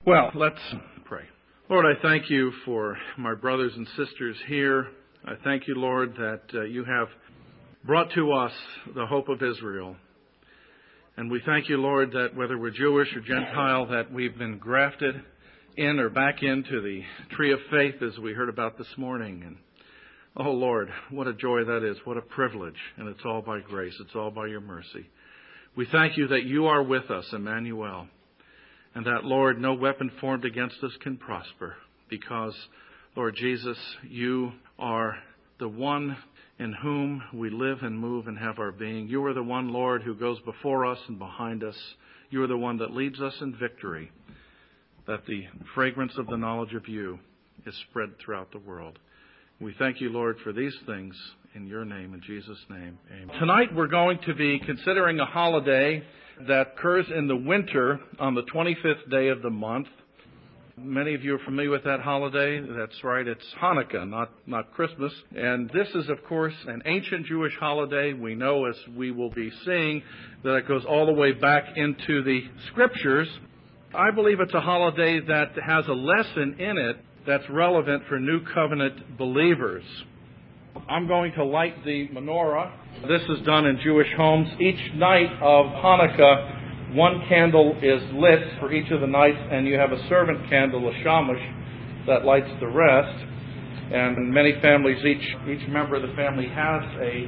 Well, let's pray. Lord, I thank you for my brothers and sisters here. I thank you, Lord, that you have brought to us the hope of Israel. And we thank you, Lord, that whether we're Jewish or Gentile, that we've been grafted in or back into the tree of faith as we heard about this morning. And oh, Lord, what a joy that is. What a privilege. And it's all by grace. It's all by your mercy. We thank you that you are with us, Emmanuel. And that, Lord, no weapon formed against us can prosper because, Lord Jesus, you are the one in whom we live and move and have our being. You are the one, Lord, who goes before us and behind us. You are the one that leads us in victory, that the fragrance of the knowledge of you is spread throughout the world. We thank you, Lord, for these things in your name, in Jesus' name. Amen. Tonight we're going to be considering a holiday that occurs in the winter on the 25th day of the month. Many of you are familiar with that holiday. That's right, it's Hanukkah, not Christmas. And this is, of course, an ancient Jewish holiday. We know, as we will be seeing, that it goes all the way back into the Scriptures. I believe it's a holiday that has a lesson in it that's relevant for New Covenant believers. I'm going to light the menorah. This is done in Jewish homes. Each night of Hanukkah, one candle is lit for each of the nights, and you have a servant candle, a shamash, that lights the rest. And in many families, each member of the family has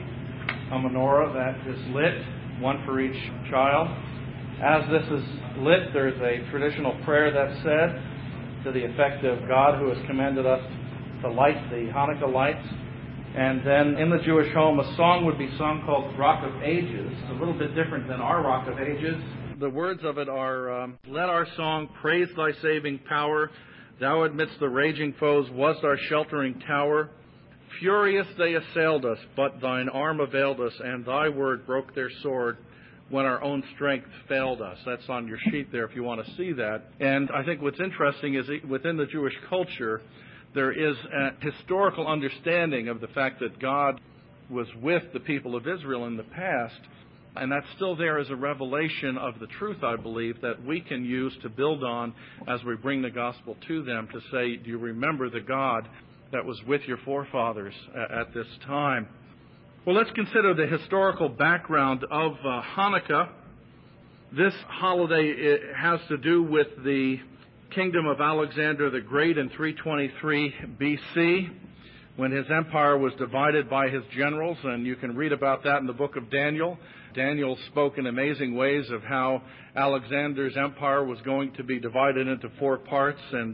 a menorah that is lit, one for each child. As this is lit, there's a traditional prayer that's said to the effect of God who has commanded us to light the Hanukkah lights. And then in the Jewish home, a song would be sung called Rock of Ages. It's a little bit different than our Rock of Ages. The words of it are, let our song praise thy saving power. Thou amidst the raging foes wast our sheltering tower. Furious they assailed us, but thine arm availed us, and thy word broke their sword when our own strength failed us. That's on your sheet there if you want to see that. And I think what's interesting is within the Jewish culture, there is a historical understanding of the fact that God was with the people of Israel in the past, and that's still there as a revelation of the truth, I believe, that we can use to build on as we bring the gospel to them, to say, do you remember the God that was with your forefathers at this time? Well, let's consider the historical background of Hanukkah. This holiday has to do with the kingdom of Alexander the Great in 323 BC, when his empire was divided by his generals, and you can read about that in the book of Daniel. Daniel spoke in amazing ways of how Alexander's empire was going to be divided into four parts. And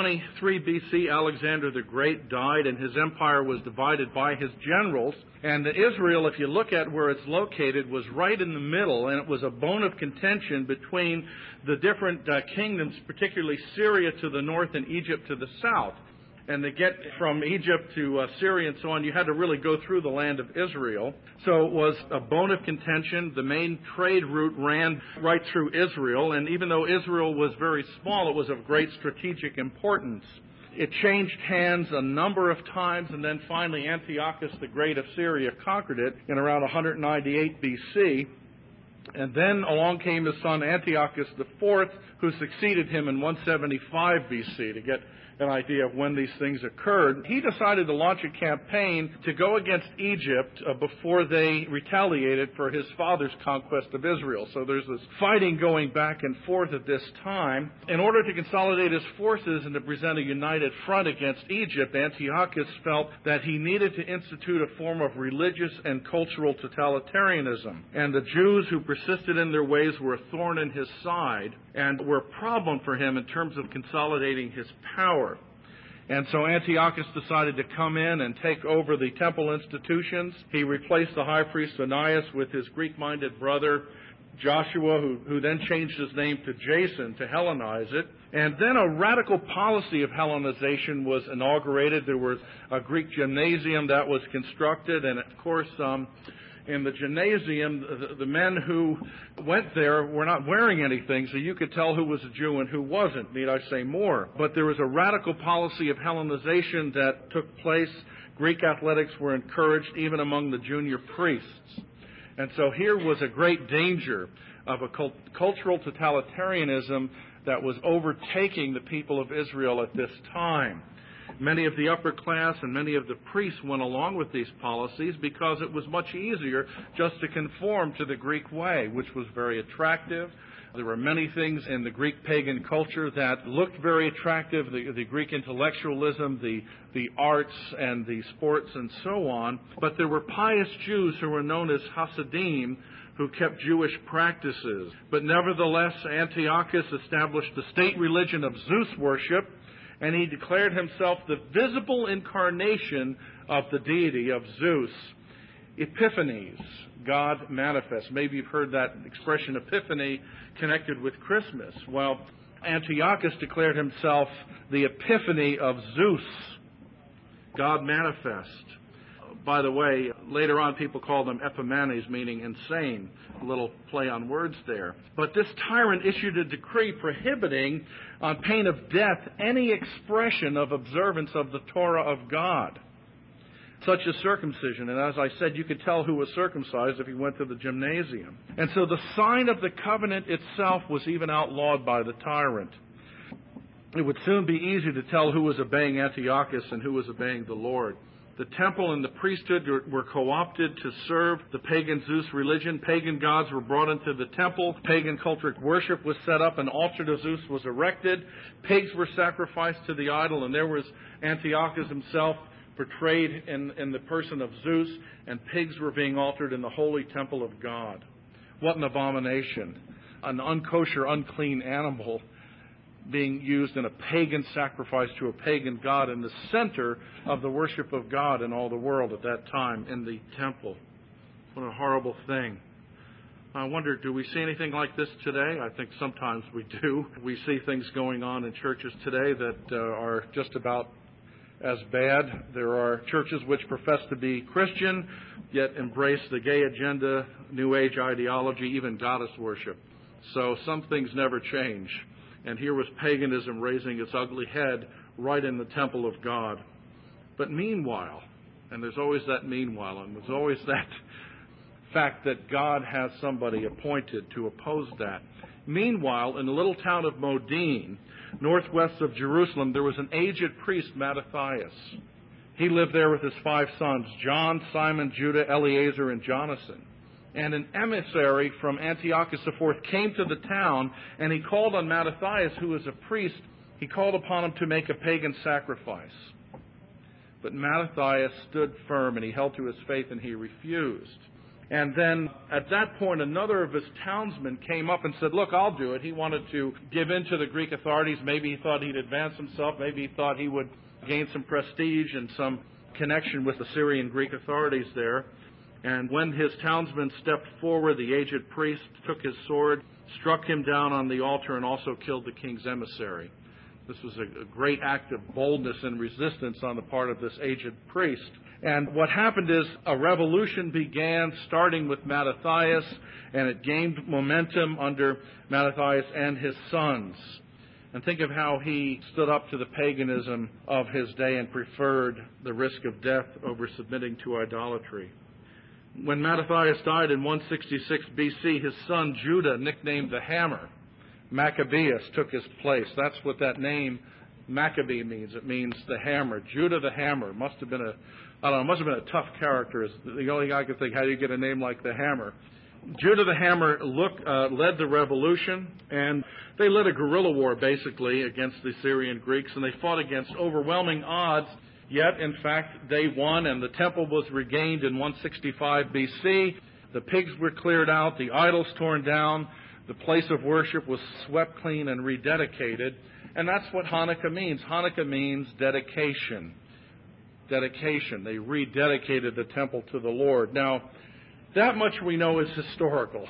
323 BC, Alexander the Great died, and his empire was divided by his generals. And Israel, if you look at where it's located, was right in the middle, and it was a bone of contention between the different kingdoms, particularly Syria to the north and Egypt to the south. And to get from Egypt to Syria and so on, you had to really go through the land of Israel. So it was a bone of contention. The main trade route ran right through Israel. And even though Israel was very small, it was of great strategic importance. It changed hands a number of times, and then finally Antiochus the Great of Syria conquered it in around 198 BC. And then along came his son Antiochus IV, who succeeded him in 175 BC, to get an idea of when these things occurred. He decided to launch a campaign to go against Egypt before they retaliated for his father's conquest of Israel. So there's this fighting going back and forth at this time. In order to consolidate his forces and to present a united front against Egypt, Antiochus felt that he needed to institute a form of religious and cultural totalitarianism. And the Jews who persisted in their ways were a thorn in his side and were a problem for him in terms of consolidating his power. And so Antiochus decided to come in and take over the temple institutions. He replaced the high priest Onias with his Greek-minded brother Joshua, who then changed his name to Jason to Hellenize it. And then a radical policy of Hellenization was inaugurated. There was a Greek gymnasium that was constructed, and of course, in the gymnasium, the men who went there were not wearing anything, so you could tell who was a Jew and who wasn't, need I say more. But there was a radical policy of Hellenization that took place. Greek athletics were encouraged even among the junior priests. And so here was a great danger of a cultural totalitarianism that was overtaking the people of Israel at this time. Many of the upper class and many of the priests went along with these policies because it was much easier just to conform to the Greek way, which was very attractive. There were many things in the Greek pagan culture that looked very attractive, the Greek intellectualism, the arts and the sports and so on. But there were pious Jews who were known as Hasidim who kept Jewish practices. But nevertheless, Antiochus established the state religion of Zeus worship, and he declared himself the visible incarnation of the deity of Zeus. Epiphanes, God manifest. Maybe you've heard that expression, epiphany, connected with Christmas. Well, Antiochus declared himself the epiphany of Zeus, God manifest. By the way, later on people called him Epimanes, meaning insane. A little play on words there. But this tyrant issued a decree prohibiting, on pain of death, any expression of observance of the Torah of God, such as circumcision. And as I said, you could tell who was circumcised if he went to the gymnasium. And so the sign of the covenant itself was even outlawed by the tyrant. It would soon be easy to tell who was obeying Antiochus and who was obeying the Lord. The temple and the priesthood were co-opted to serve the pagan Zeus religion. Pagan gods were brought into the temple. Pagan cultic worship was set up. An altar to Zeus was erected. Pigs were sacrificed to the idol, and there was Antiochus himself portrayed in the person of Zeus, and pigs were being altered in the holy temple of God. What an abomination. An unkosher, unclean animal being used in a pagan sacrifice to a pagan god in the center of the worship of God in all the world at that time in the temple. What a horrible thing. I wonder, do we see anything like this today? I think sometimes we do. We see things going on in churches today that are just about as bad. There are churches which profess to be Christian, yet embrace the gay agenda, New Age ideology, even goddess worship. So some things never change. And here was paganism raising its ugly head right in the temple of God. But meanwhile, and there's always that meanwhile, and there's always that fact that God has somebody appointed to oppose that. Meanwhile, in the little town of Modin, northwest of Jerusalem, there was an aged priest, Mattathias. He lived there with his 5 sons, John, Simon, Judah, Eleazar, and Jonathan. And an emissary from Antiochus IV came to the town, and he called on Mattathias, who was a priest. He called upon him to make a pagan sacrifice. But Mattathias stood firm, and he held to his faith, and he refused. And then at that point, another of his townsmen came up and said, look, I'll do it. He wanted to give in to the Greek authorities. Maybe he thought he'd advance himself. Maybe he thought he would gain some prestige and some connection with the Syrian Greek authorities there. And when his townsman stepped forward, the aged priest took his sword, struck him down on the altar, and also killed the king's emissary. This was a great act of boldness and resistance on the part of this aged priest. And what happened is a revolution began, starting with Mattathias, and it gained momentum under Mattathias and his sons. And think of how he stood up to the paganism of his day and preferred the risk of death over submitting to idolatry. When Mattathias died in 166 BC, his son Judah, nicknamed the Hammer, Maccabeus, took his place. That's what that name Maccabee means. It means the hammer. Judah the Hammer must have been a tough character. Is the only guy I could think, how do you get a name like the Hammer? Judah the Hammer led the revolution, and they led a guerrilla war basically against the Syrian Greeks, and they fought against overwhelming odds. Yet, in fact, they won, and the temple was regained in 165 BC. The pigs were cleared out, the idols torn down, the place of worship was swept clean and rededicated. And that's what Hanukkah means. Hanukkah means dedication. Dedication. They rededicated the temple to the Lord. Now, that much we know is historical.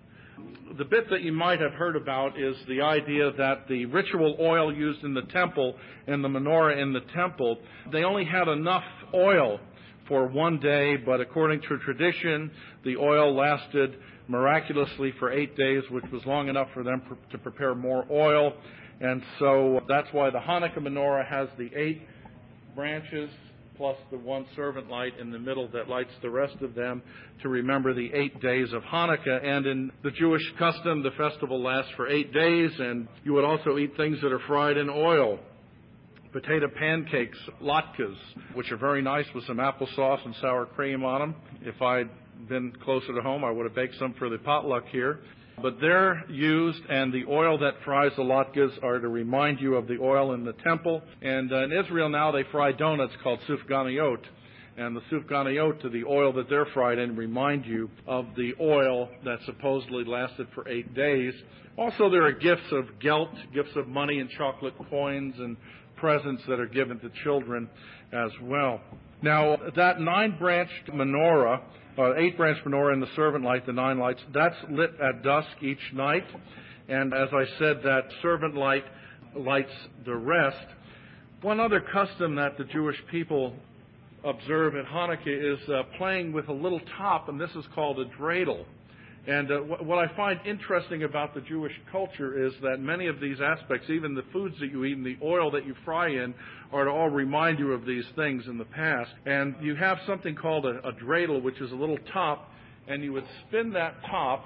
The bit that you might have heard about is the idea that the ritual oil used in the temple and the menorah in the temple, they only had enough oil for one day, but according to tradition, the oil lasted miraculously for 8 days, which was long enough for them to prepare more oil. And so that's why the Hanukkah menorah has the 8 branches plus the one servant light in the middle that lights the rest of them to remember the 8 days of Hanukkah. And in the Jewish custom, the festival lasts for 8 days, and you would also eat things that are fried in oil. Potato pancakes, latkes, which are very nice with some applesauce and sour cream on them. If I'd been closer to home, I would have baked some for the potluck here. But they're used, and the oil that fries the latkes are to remind you of the oil in the temple. And in Israel now they fry donuts called sufganiyot. And the sufganiyot, the oil that they're fried in, remind you of the oil that supposedly lasted for 8 days. Also, there are gifts of gelt, gifts of money and chocolate coins and presents that are given to children as well. Now, that 9-branched menorah, 8-branched menorah and the servant light, the 9 lights, that's lit at dusk each night. And as I said, that servant light lights the rest. One other custom that the Jewish people observe at Hanukkah is playing with a little top, and this is called a dreidel. And what I find interesting about the Jewish culture is that many of these aspects, even the foods that you eat and the oil that you fry in, are to all remind you of these things in the past. And you have something called a dreidel, which is a little top, and you would spin that top,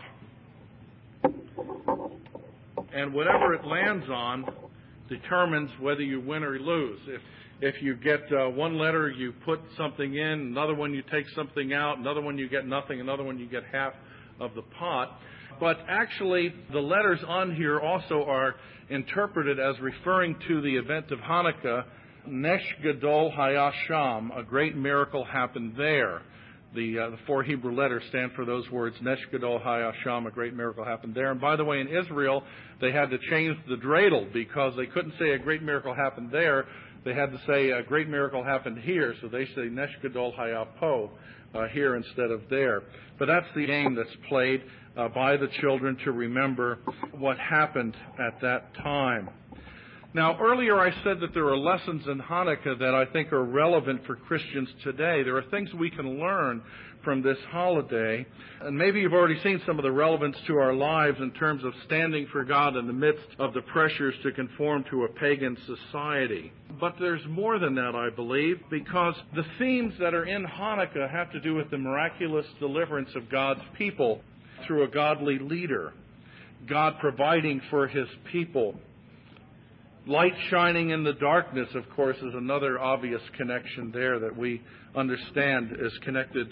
and whatever it lands on determines whether you win or lose. If you get one letter, you put something in, another one you take something out, another one you get nothing, another one you get half of the pot. But actually, the letters on here also are interpreted as referring to the event of Hanukkah. Nesh Gadol Hayasham, a great miracle happened there. The 4 Hebrew letters stand for those words, Nesh Gadol Hayasham, a great miracle happened there. And by the way, in Israel, they had to change the dreidel because they couldn't say a great miracle happened there. They had to say a great miracle happened here, so they say Nesh Gadol Hayapo here instead of there. But that's the game that's played by the children to remember what happened at that time. Now, earlier I said that there are lessons in Hanukkah that I think are relevant for Christians today. There are things we can learn from this holiday. And maybe you've already seen some of the relevance to our lives in terms of standing for God in the midst of the pressures to conform to a pagan society. But there's more than that, I believe, because the themes that are in Hanukkah have to do with the miraculous deliverance of God's people through a godly leader, God providing for His people. Light shining in the darkness, of course, is another obvious connection there that we understand is connected.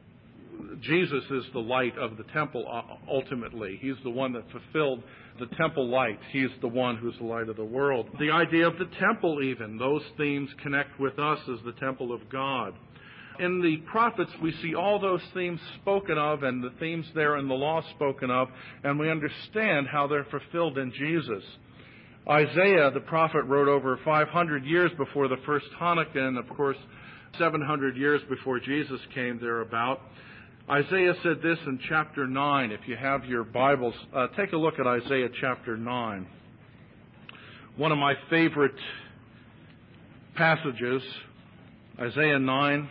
Jesus is the light of the temple, ultimately. He's the one that fulfilled the temple light. He's the one who's the light of the world. The idea of the temple, even, those themes connect with us as the temple of God. In the prophets, we see all those themes spoken of and the themes there in the law spoken of, and we understand how they're fulfilled in Jesus. Isaiah, the prophet, wrote over 500 years before the first Hanukkah, and of course 700 years before Jesus came thereabout. Isaiah said this in chapter 9. If you have your Bibles, take a look at Isaiah chapter 9. One of my favorite passages, Isaiah 9,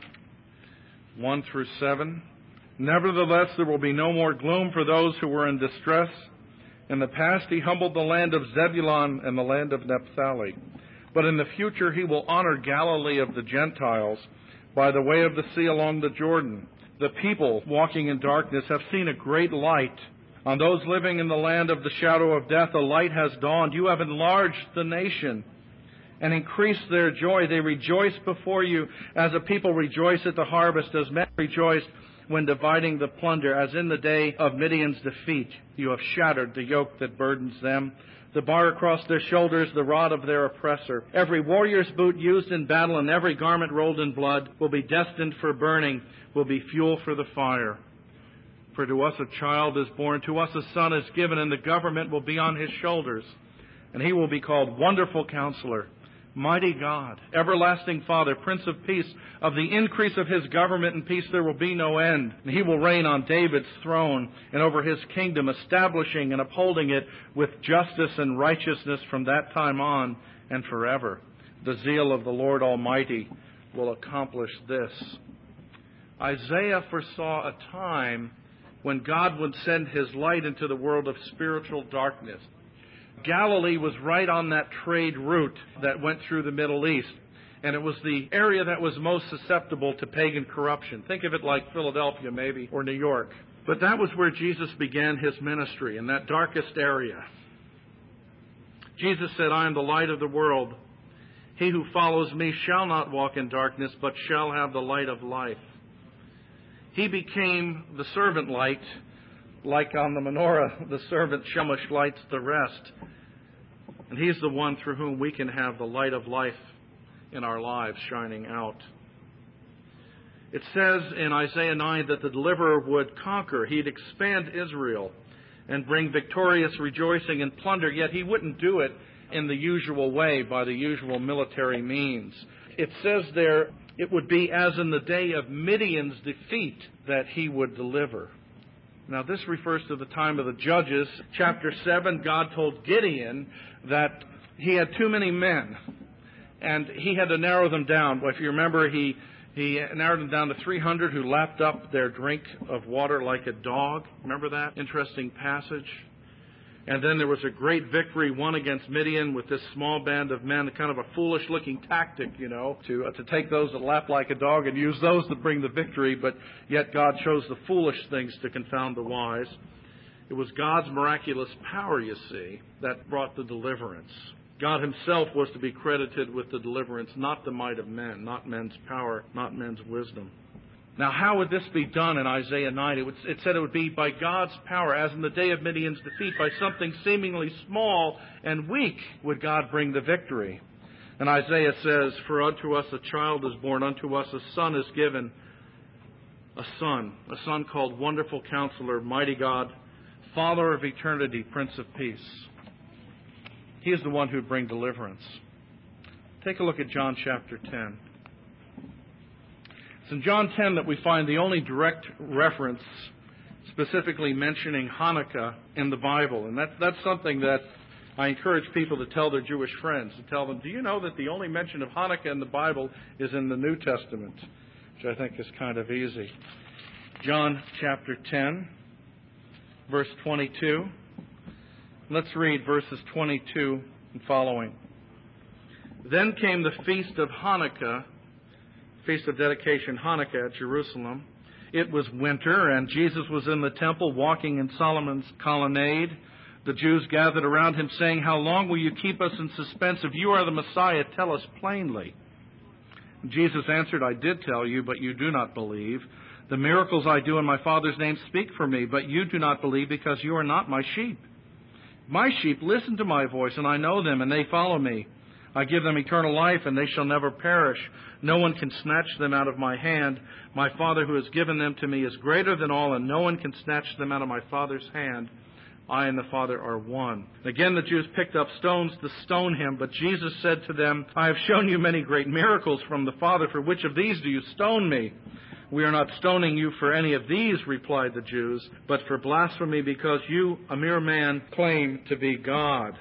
1 through 7. Nevertheless, there will be no more gloom for those who were in distress. In the past, He humbled the land of Zebulun and the land of Naphtali. But in the future, He will honor Galilee of the Gentiles by the way of the sea along the Jordan. The people walking in darkness have seen a great light. On those living in the land of the shadow of death, a light has dawned. You have enlarged the nation and increased their joy. They rejoice before you as a people rejoice at the harvest, as men rejoice when dividing the plunder, as in the day of Midian's defeat. You have shattered the yoke that burdens them, the bar across their shoulders, the rod of their oppressor. Every warrior's boot used in battle and every garment rolled in blood will be destined for burning, will be fuel for the fire. For to us a child is born, to us a son is given, and the government will be on His shoulders. And He will be called Wonderful Counselor, Mighty God, Everlasting Father, Prince of Peace. Of the increase of His government and peace there will be no end. And He will reign on David's throne and over His kingdom, establishing and upholding it with justice and righteousness from that time on and forever. The zeal of the Lord Almighty will accomplish this. Isaiah foresaw a time when God would send His light into the world of spiritual darkness. Galilee was right on that trade route that went through the Middle East. And it was the area that was most susceptible to pagan corruption. Think of it like Philadelphia, maybe, or New York. But that was where Jesus began his ministry, in that darkest area. Jesus said, I am the light of the world. He who follows me shall not walk in darkness, but shall have the light of life. He became the servant light, like on the menorah, the servant Shamash lights the rest. And he's the one through whom we can have the light of life in our lives shining out. It says in Isaiah 9 that the deliverer would conquer. He'd expand Israel and bring victorious rejoicing and plunder, yet he wouldn't do it in the usual way, by the usual military means. It says there, it would be as in the day of Midian's defeat that he would deliver. Now this refers to the time of the Judges. Chapter 7, God told Gideon that he had too many men, and he had to narrow them down. If you remember, he narrowed them down to 300 who lapped up their drink of water like a dog. Remember that interesting passage? And then there was a great victory won against Midian with this small band of men, kind of a foolish-looking tactic, to take those that lap like a dog and use those that bring the victory, but yet God chose the foolish things to confound the wise. It was God's miraculous power, you see, that brought the deliverance. God himself was to be credited with the deliverance, not the might of men, not men's power, not men's wisdom. Now, how would this be done in Isaiah 9? It said it would be by God's power, as in the day of Midian's defeat. By something seemingly small and weak would God bring the victory. And Isaiah says, for unto us a child is born, unto us a son is given, a son called Wonderful Counselor, Mighty God, Father of Eternity, Prince of Peace. He is the one who would bring deliverance. Take a look at John chapter 10. It's in John 10 that we find the only direct reference specifically mentioning Hanukkah in the Bible. And that's something that I encourage people to tell their Jewish friends, to tell them, do you know that the only mention of Hanukkah in the Bible is in the New Testament? Which I think is kind of easy. John chapter 10, verse 22. Let's read verses 22 and following. Then came the feast of Hanukkah, feast of dedication, Hanukkah at Jerusalem. It was winter, and Jesus was in the temple walking in Solomon's colonnade. The Jews gathered around him, saying, how long will you keep us in suspense? If you are the Messiah, tell us plainly. Jesus answered, I did tell you, but you do not believe. The miracles I do in my Father's name speak for me, but you do not believe because you are not my sheep. My sheep listen to my voice, and I know them, and they follow me. I give them eternal life, and they shall never perish. No one can snatch them out of my hand. My Father who has given them to me is greater than all, and no one can snatch them out of my Father's hand. I and the Father are one. Again, the Jews picked up stones to stone him, but Jesus said to them, I have shown you many great miracles from the Father. For which of these do you stone me? We are not stoning you for any of these, replied the Jews, but for blasphemy, because you, a mere man, claim to be God.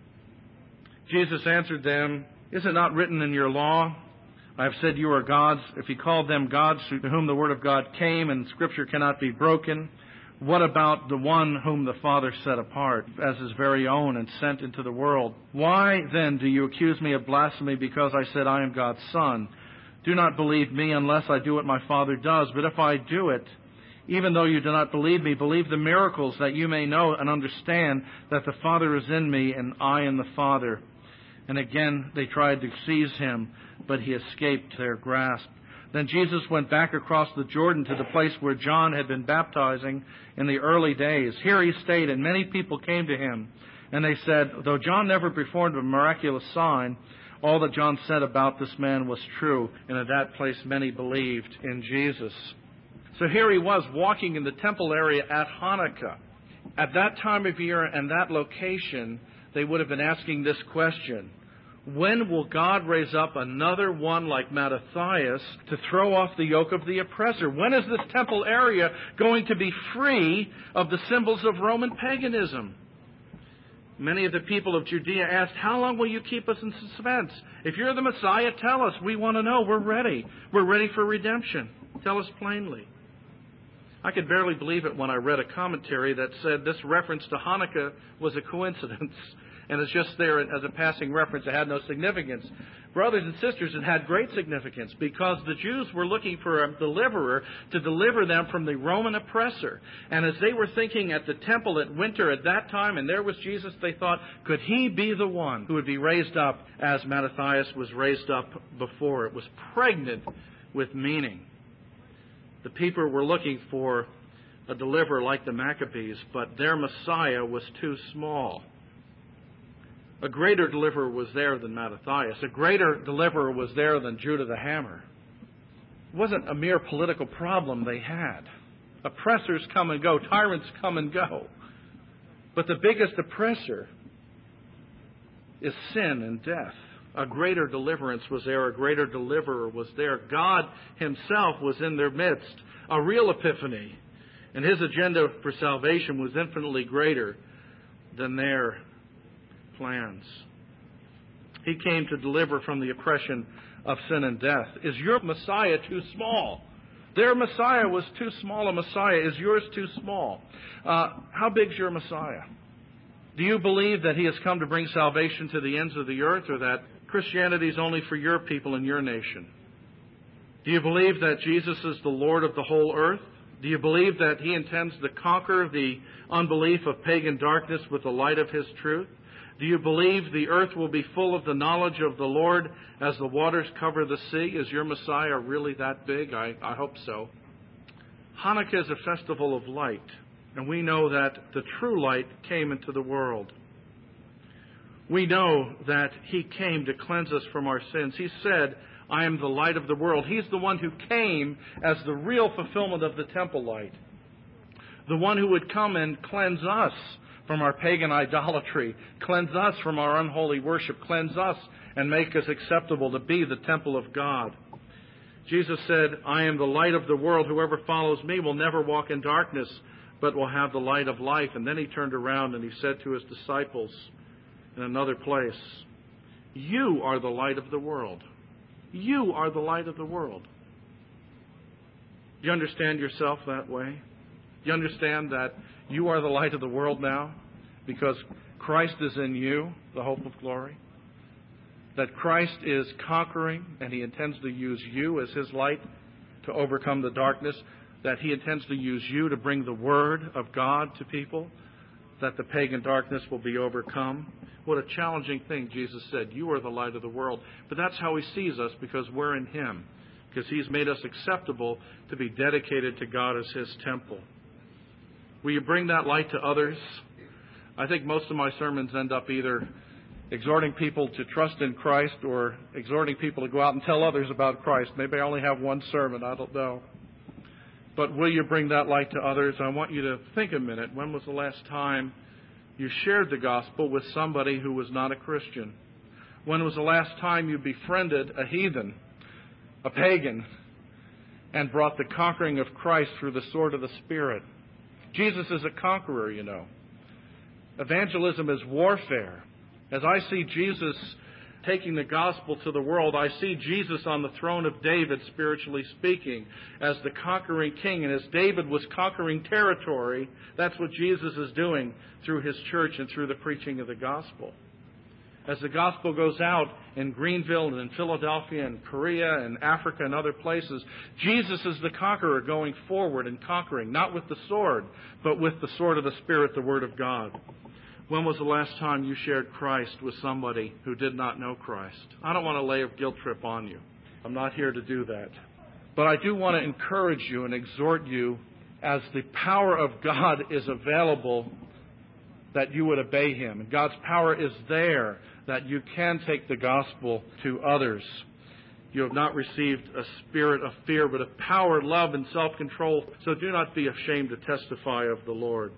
Jesus answered them, is it not written in your law, I have said you are gods? If he called them gods to whom the word of God came, and Scripture cannot be broken, what about the one whom the Father set apart as his very own and sent into the world? Why then do you accuse me of blasphemy because I said I am God's Son? Do not believe me unless I do what my Father does. But if I do it, even though you do not believe me, believe the miracles, that you may know and understand that the Father is in me and I in the Father. And again they tried to seize him, but he escaped their grasp. Then Jesus went back across the Jordan to the place where John had been baptizing in the early days. Here he stayed, and many people came to him. And they said, though John never performed a miraculous sign, all that John said about this man was true. And at that place many believed in Jesus. So here he was walking in the temple area at Hanukkah. At that time of year and that location, they would have been asking this question. When will God raise up another one like Mattathias to throw off the yoke of the oppressor? When is this temple area going to be free of the symbols of Roman paganism? Many of the people of Judea asked, how long will you keep us in suspense? If you're the Messiah, tell us. We want to know. We're ready. We're ready for redemption. Tell us plainly. I could barely believe it when I read a commentary that said this reference to Hanukkah was a coincidence. and it's just there as a passing reference. It had no significance. Brothers and sisters, it had great significance because the Jews were looking for a deliverer to deliver them from the Roman oppressor. And as they were thinking at the temple at winter at that time, and there was Jesus, they thought, could he be the one who would be raised up as Mattathias was raised up before? It was pregnant with meaning. The people were looking for a deliverer like the Maccabees, but their Messiah was too small. A greater deliverer was there than Mattathias. A greater deliverer was there than Judah the Hammer. It wasn't a mere political problem they had. Oppressors come and go. Tyrants come and go. But the biggest oppressor is sin and death. A greater deliverance was there. A greater deliverer was there. God himself was in their midst. A real epiphany. And his agenda for salvation was infinitely greater than their plans. He came to deliver from the oppression of sin and death. Is your Messiah too small? Their Messiah was too small a Messiah. Is yours too small? How big's your Messiah? Do you believe that he has come to bring salvation to the ends of the earth, or that Christianity is only for your people and your nation? Do you believe that Jesus is the Lord of the whole earth? Do you believe that he intends to conquer the unbelief of pagan darkness with the light of his truth? Do you believe the earth will be full of the knowledge of the Lord as the waters cover the sea? Is your Messiah really that big? I hope so. Hanukkah is a festival of light, and we know that the true light came into the world. We know that he came to cleanse us from our sins. He said, I am the light of the world. He's the one who came as the real fulfillment of the temple light. The one who would come and cleanse us from our pagan idolatry, cleanse us from our unholy worship, cleanse us and make us acceptable to be the temple of God. Jesus said, I am the light of the world. Whoever follows me will never walk in darkness, but will have the light of life. And then he turned around and he said to his disciples in another place, you are the light of the world. You are the light of the world. Do you understand yourself that way? Do you understand that you are the light of the world now because Christ is in you, the hope of glory? That Christ is conquering and he intends to use you as his light to overcome the darkness. That he intends to use you to bring the word of God to people. That the pagan darkness will be overcome. What a challenging thing Jesus said. You are the light of the world. But that's how he sees us because we're in him. Because he's made us acceptable to be dedicated to God as his temple. Will you bring that light to others? I think most of my sermons end up either exhorting people to trust in Christ or exhorting people to go out and tell others about Christ. Maybe I only have one sermon. I don't know. But will you bring that light to others? I want you to think a minute. When was the last time you shared the gospel with somebody who was not a Christian? When was the last time you befriended a heathen, a pagan, and brought the conquering of Christ through the sword of the Spirit? Jesus is a conqueror, you know. Evangelism is warfare. As I see Jesus taking the gospel to the world, I see Jesus on the throne of David, spiritually speaking, as the conquering king. And as David was conquering territory, that's what Jesus is doing through his church and through the preaching of the gospel. As the gospel goes out in Greenville and in Philadelphia and Korea and Africa and other places, Jesus is the conqueror going forward and conquering, not with the sword, but with the sword of the Spirit, the Word of God. When was the last time you shared Christ with somebody who did not know Christ? I don't want to lay a guilt trip on you. I'm not here to do that. But I do want to encourage you and exhort you, as the power of God is available, that you would obey him. And God's power is there, that you can take the gospel to others. You have not received a spirit of fear, but of power, love, and self-control. So do not be ashamed to testify of the Lord.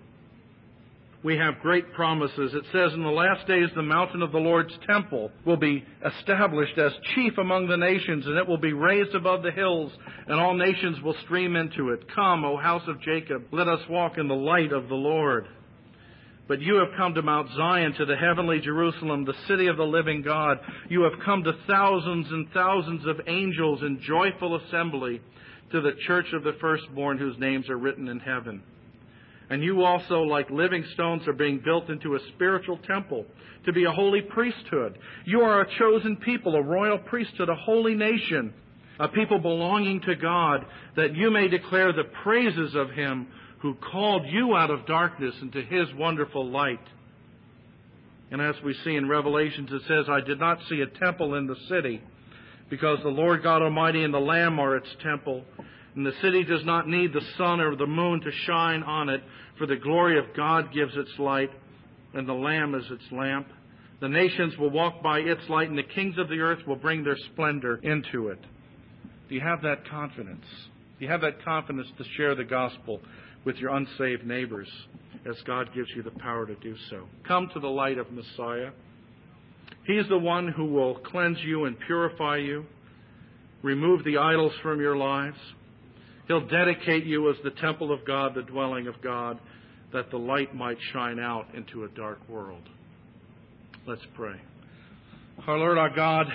We have great promises. It says, in the last days, the mountain of the Lord's temple will be established as chief among the nations, and it will be raised above the hills, and all nations will stream into it. Come, O house of Jacob, let us walk in the light of the Lord. But you have come to Mount Zion, to the heavenly Jerusalem, the city of the living God. You have come to thousands and thousands of angels in joyful assembly, to the church of the firstborn whose names are written in heaven. And you also, like living stones, are being built into a spiritual temple to be a holy priesthood. You are a chosen people, a royal priesthood, a holy nation, a people belonging to God, that you may declare the praises of Him who called you out of darkness into His wonderful light. And as we see in Revelations, it says, I did not see a temple in the city, because the Lord God Almighty and the Lamb are its temple. And the city does not need the sun or the moon to shine on it, for the glory of God gives its light, and the Lamb is its lamp. The nations will walk by its light, and the kings of the earth will bring their splendor into it. Do you have that confidence? Do you have that confidence to share the gospel with your unsaved neighbors as God gives you the power to do so? Come to the light of Messiah. He's the one who will cleanse you and purify you, remove the idols from your lives. He'll dedicate you as the temple of God, the dwelling of God, that the light might shine out into a dark world. Let's pray. Our Lord, our God,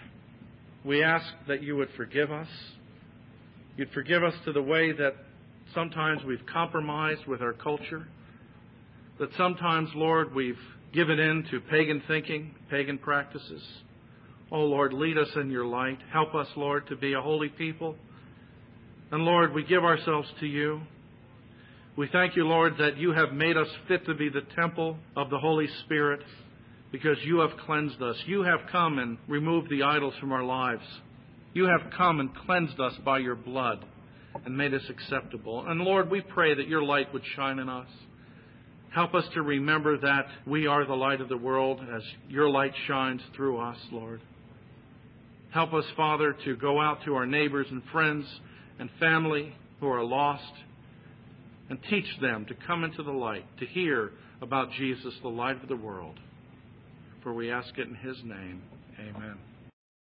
we ask that you would forgive us. You'd forgive us to the way that sometimes we've compromised with our culture, that sometimes, Lord, we've given in to pagan thinking, pagan practices. Oh, Lord, lead us in your light. Help us, Lord, to be a holy people. And Lord, we give ourselves to you. We thank you, Lord, that you have made us fit to be the temple of the Holy Spirit because you have cleansed us. You have come and removed the idols from our lives. You have come and cleansed us by your blood and made us acceptable. And Lord, we pray that your light would shine in us. Help us to remember that we are the light of the world as your light shines through us, Lord. Help us, Father, to go out to our neighbors and friends and family who are lost and teach them to come into the light, to hear about Jesus, the light of the world. For we ask it in his name. Amen.